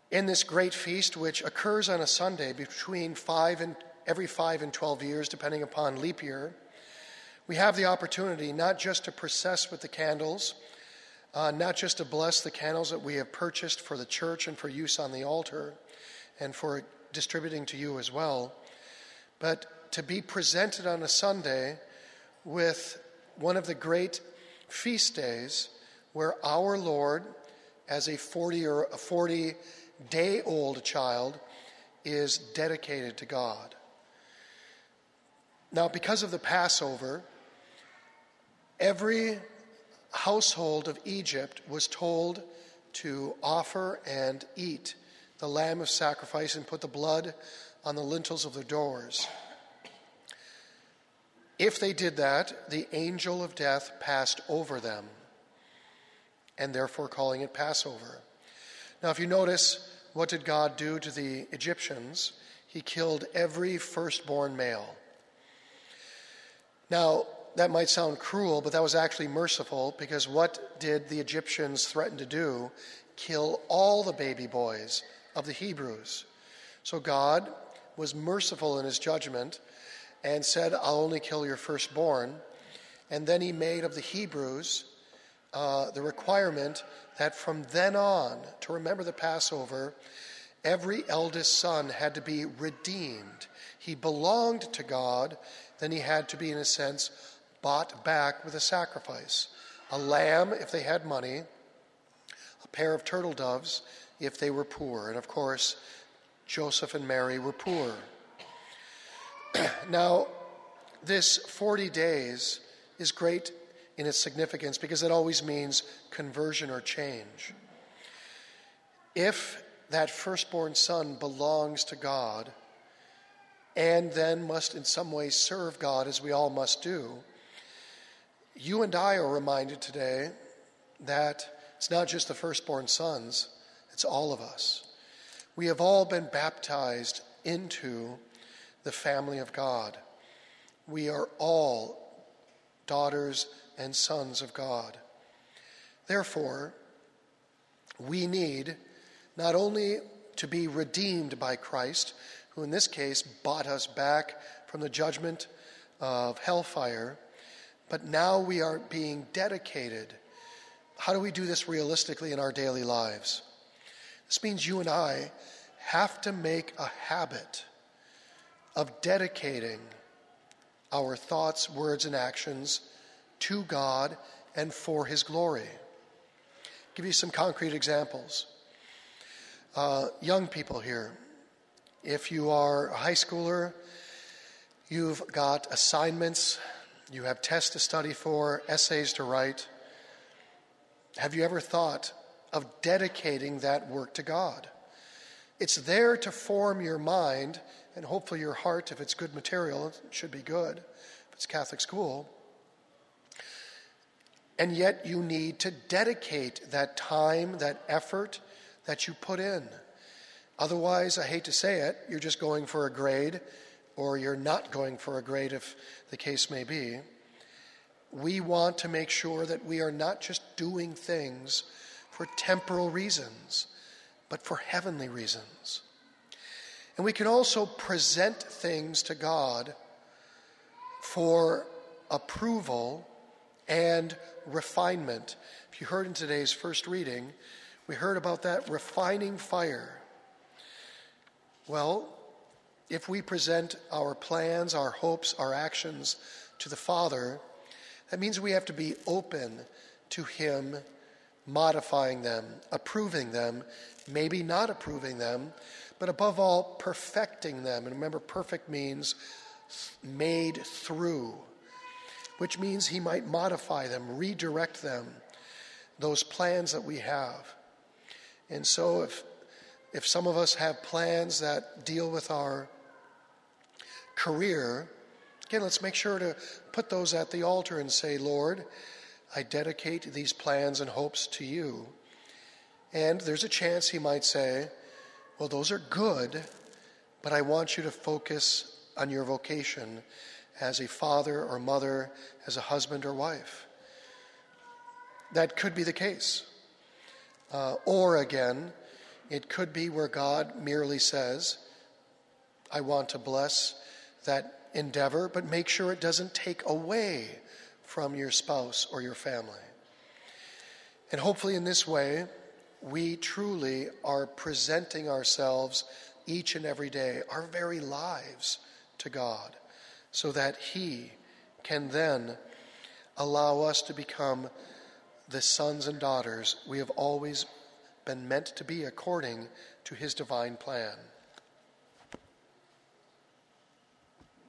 In this great feast, which occurs on a Sunday between every 5 and 12 years, depending upon leap year, we have the opportunity not just to process with the candles, not just to bless the candles that we have purchased for the church and for use on the altar and for distributing to you as well, but to be presented on a Sunday with one of the great feast days where our Lord, as a 40-day-old child, is dedicated to God. Now, because of the Passover, every household of Egypt was told to offer and eat the lamb of sacrifice and put the blood on the lintels of their doors. If they did that, the angel of death passed over them, and therefore calling it Passover. Now, if you notice, what did God do to the Egyptians? He killed every firstborn male. Now, that might sound cruel, but that was actually merciful, because what did the Egyptians threaten to do? Kill all the baby boys of the Hebrews. So God was merciful in his judgment and said, I'll only kill your firstborn. And then he made of the Hebrews the requirement that from then on, to remember the Passover, every eldest son had to be redeemed. He belonged to God, then he had to be, in a sense, bought back with a sacrifice. A lamb if they had money, a pair of turtle doves if they were poor. And of course, Joseph and Mary were poor. Now, this 40 days is great in its significance because it always means conversion or change. If that firstborn son belongs to God and then must in some way serve God, as we all must do, you and I are reminded today that it's not just the firstborn sons, it's all of us. We have all been baptized into the family of God. We are all daughters and sons of God. Therefore, we need not only to be redeemed by Christ, who in this case bought us back from the judgment of hellfire, but now we are being dedicated. How do we do this realistically in our daily lives? This means you and I have to make a habit of dedicating our thoughts, words, and actions to God and for his glory. I'll give you some concrete examples. Young people here, if you are a high schooler, you've got assignments, you have tests to study for, essays to write. Have you ever thought of dedicating that work to God? It's there to form your mind and hopefully your heart. If it's good material, it should be good. If it's Catholic school. And yet you need to dedicate that time, that effort that you put in. Otherwise, I hate to say it, you're just going for a grade, or you're not going for a grade if the case may be. We want to make sure that we are not just doing things for temporal reasons, but for heavenly reasons. And we can also present things to God for approval and refinement. If you heard in today's first reading, we heard about that refining fire. Well, if we present our plans, our hopes, our actions to the Father, that means we have to be open to him modifying them, approving them, maybe not approving them, but above all, perfecting them. And remember, perfect means made through, which means he might modify them, redirect them, those plans that we have. And so if some of us have plans that deal with our career, again, let's make sure to put those at the altar and say, Lord, I dedicate these plans and hopes to you. And there's a chance he might say, well, those are good, but I want you to focus on your vocation as a father or mother, as a husband or wife. That could be the case. Or again, It could be where God merely says, I want to bless that endeavor, but make sure it doesn't take away from your spouse or your family. And hopefully in this way, we truly are presenting ourselves each and every day, our very lives, to God, so that He can then allow us to become the sons and daughters we have always been meant to be according to His divine plan.